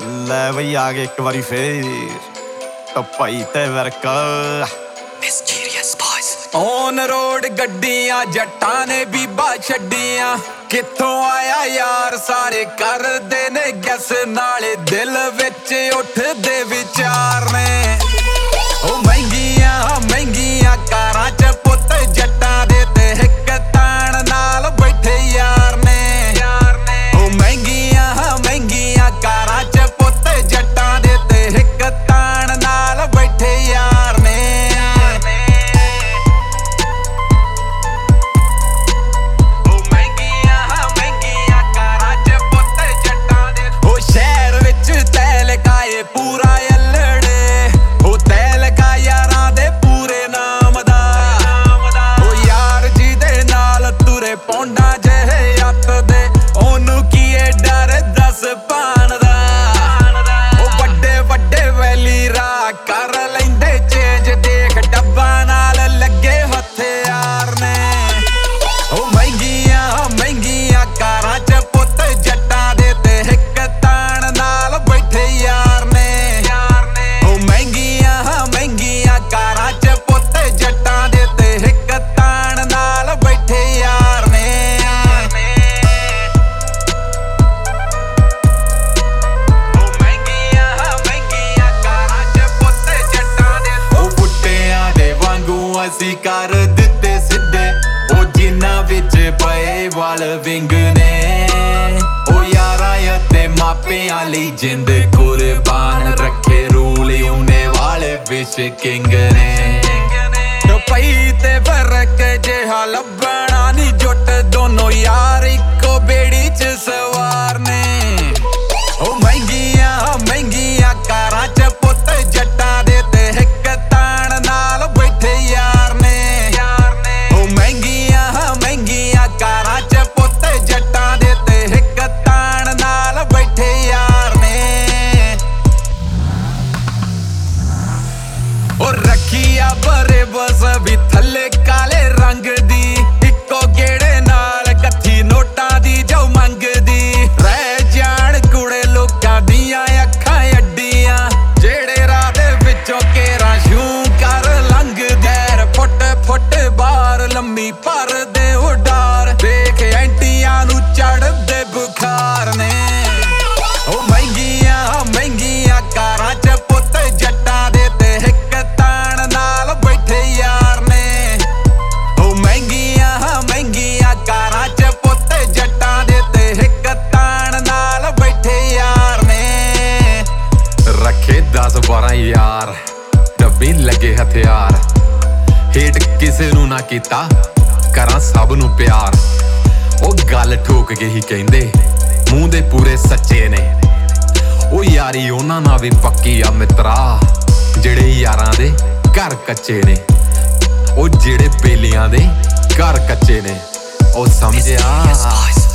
ਲੈ ਬਈ ਆ ਗਏ ਇੱਕ ਵਾਰੀ ਫੇਰ ਟੱਪਾਈ ਤੇ work mysterious boys on road ਗੱਡੀਆਂ ਜੱਟਾਂ ਨੇ ਬੀਬਾ ਛੱਡੀਆਂ ਕਿੱਥੋਂ ਆਇਆ ਯਾਰ ਸਾਰੇ ਕਰਦੇ ਨੇ ਗੈਸ ਨਾਲੇ ਦਿਲ ਵਿੱਚ ਉੱਠਦੇ ਵਿਚਾਰ ਨੇ ਉਹ ਮਹਿੰਗੀਆਂ ਕਾਰਾਂ ਚ ਪੁੱਤ ਜੱਟਾਂ ਦੇ ਤੇ ਹਿੱਕ ਤਾਣ ਨਾਲ ਬੈਠੇ ਯਾਰ ਨੇ ਉਹ ਮਹਿੰਗੀਆਂ ਕਾਰਾਂ ਚ ਪੁੱਤ ਜੱਟਾਂ ਦੇ ਤੇ ਹਿੱਕ ਤਾਣ ਨਾਲ ਬੈਠੇ ਯਾਰ ਨੇ ਉਹ ਮਹਿੰਗੀਆਂ ਕਾਰਾਂ ਚ ਪੁੱਤ ਜੱਟਾਂ ਦੇ ਉਹ ਸ਼ਹਿਰ ਵਿੱਚ ਤੈ ਲਗਾਏ ਪੂਰਾ ਪੌਂਡਾ ਜਿਹੇ ਅੱਤ ਦੇ ਉਹਨੂੰ ਕੀ ਏ ਡਰ ਦੱਸ ਪਾਣ ਦਾ ਉਹ ਵੱਡੇ ਵੈਲੀ ਰਾਹ ਕਰ ਲੈਂਦੇ ਚੇਂਜ ਦੇਖ ਡੱਬਾਂ ਨਾਲ ਲੱਗੇ ਹਥਿਆਰ ਨੇ ਉਹ ਮਹਿੰਗੀਆਂ ਕਾਰਾਂ ਚ ਪੁੱਤ ਜੱਟਾਂ ਦੇ ਤੇ ਹਿੱਕ ਤਾਣ ਨਾਲ ਬੈਠੇ ਯਾਰ ਨੇ ਉਹ ਮਹਿੰਗੀਆਂ ਕਾਰਾਂ ਚ ਪੁੱਤ ਜੱਟਾਂ ਦੇ ਤੇ ਹਿੱਕ ਤਾਣ ਨਾਲ ਬੈਠੇ ਯਾਰ ਅਸੀਂ ਕਰ ਦਿੱਤੇ ਸਿੱਧੇ ਉਹ ਜਿਨ੍ਹਾਂ ਵਿੱਚ ਪਏ ਵਾਲ ਵਿੰਗ ਨੇ ਉਹ ਯਾਰਾਂ ਅਤੇ ਮਾਪਿਆਂ ਲਈ ਜਿੰਦ ਕੁਰਬਾਨ ਰੱਖੇ ਰੂਲ ਉਹਨੇ ਵਾਲੇ ਵਿਸ਼ ਕਿੰਗ ਨੇ ਪਈ ਤੇ ਵਰਕ ਜਿਹਾ ਲੱਭਣਾ ਨੀ ਜੁੱਟ ਦੋਨੋਂ ਯਾਰ ਇੱਕੋ ਬੇੜੀ ਚ ਸਵਾਰ ਨੇ ਉਹ ਮਹਿੰਗੀਆਂ ਕਾਰਾਂ ਚ ਪੁੱਤ ਜੱਟਾਂ ਦੇ ਤੇ ਹਿੱਕ ਤਾਣ ਨਾਲ ਬੈਠੇ ਯਾਰ ਨੇ ਉਹ ਮਹਿੰਗੀਆਂ ਕਾਰਾਂ ਚ ਪੁੱਤ ਜੱਟਾਂ ਦੇ ਤੇ ਹਿੱਕ ਤਾਣ ਨਾਲ ਬੈਠੇ ਯਾਰ ਨੇ ਉਹ ਰੱਖੀਆ ਬਰੇ ਬਸ ਵੀ ਥੱਲੇ ਕਾਲੇ ਰੰਗ ਦੀ ਇੱਕੋ ਗੇੜੇ ਨਾਲ ਗੱਥੀ ਨੋਟਾਂ ਦੀ ਜੋ ਮੰਗਦੀ ਰਹਿ ਜਾਣ ਕੁੜੇ ਲੋਕਾਂ ਦੀਆਂ ਅੱਖਾਂ ਅੱਡੀਆਂ ਜਿਹੜੇ ਰਾਹ ਦੇ ਵਿੱਚੋਂ ਕੇਰਾਂ ਸ਼ੂ ਕਰ ਲੰਘਦੇ ਫੁੱਟ ਬਾਹਰ ਲੰਮੀ ਭਰਦੇ ਉਡਾਰ ਦੇਖ ਐਂਟੀਆਂ ਨੂੰ ਚੜ੍ਹਦੇ ਬੁਖਾਰ ਨੇ ਉਹ ਮਹਿੰਗੀਆਂ ਕਾਰਾਂ ਚ ਪੁੱਤ ਜੱਟਾਂ ਦੇ ਤੇ ਹਿੱਕ ਤਾਣ ਨਾਲ ਬੈਠੇ ਯਾਰ ਨੇ ਉਹ ਮਹਿੰਗੀਆਂ ਕਾਰਾਂ ਚ ਪੁੱਤ ਜੱਟਾਂ ਦੇ ਤੇ ਹਿੱਕ ਤਾਣ ਨਾਲ ਬੈਠੇ ਯਾਰ ਨੇ ਰੱਖੇ 10-12 ਯਾਰ ਡੱਬੀ ਲੱਗੇ ਹਥਿਆਰ ਹੇਟ ਕਿਸੇ ਨੂੰ ਨਾ ਕੀਤਾ ਕਰਾਂ ਸਭ ਨੂੰ ਪਿਆਰ ਉਹ ਗੱਲ ਠੋਕ ਕੇ ਹੀ ਕਹਿੰਦੇ ਮੂੰਹ ਦੇ ਪੂਰੇ ਸੱਚੇ ਨੇ ਉਹ ਯਾਰੀ ਉਹਨਾਂ ਨਾਲ ਵੀ ਪੱਕੀ ਆ ਮਿੱਤਰਾ ਜਿਹੜੇ ਯਾਰਾਂ ਦੇ ਘਰ ਕੱਚੇ ਨੇ ਉਹ ਜਿਹੜੇ ਬੇਲੀਆਂ ਦੇ ਘਰ ਕੱਚੇ ਨੇ ਉਹ ਸਮਝਿਆ